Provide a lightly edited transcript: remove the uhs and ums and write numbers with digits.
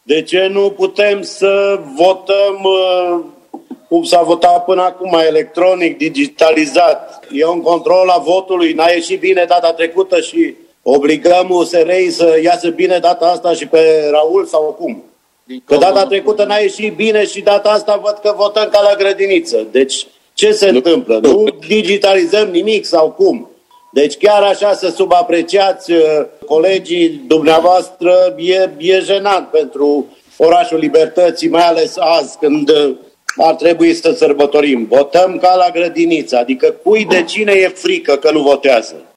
De ce nu putem să votăm cum s-a votat până acum, electronic, digitalizat? E un control a votului, n-a ieșit bine data trecută și obligăm USR-ii să iasă bine data asta și pe Raul sau cum? Că data trecută n-a ieșit bine și data asta văd că votăm ca la grădiniță. Deci ce se întâmplă? Nu digitalizăm nimic sau cum? Deci chiar așa să subapreciați colegii dumneavoastră e jenant pentru orașul Libertății, mai ales azi când ar trebui să sărbătorim. Votăm ca la grădiniță, adică cui de cine e frică că nu votează?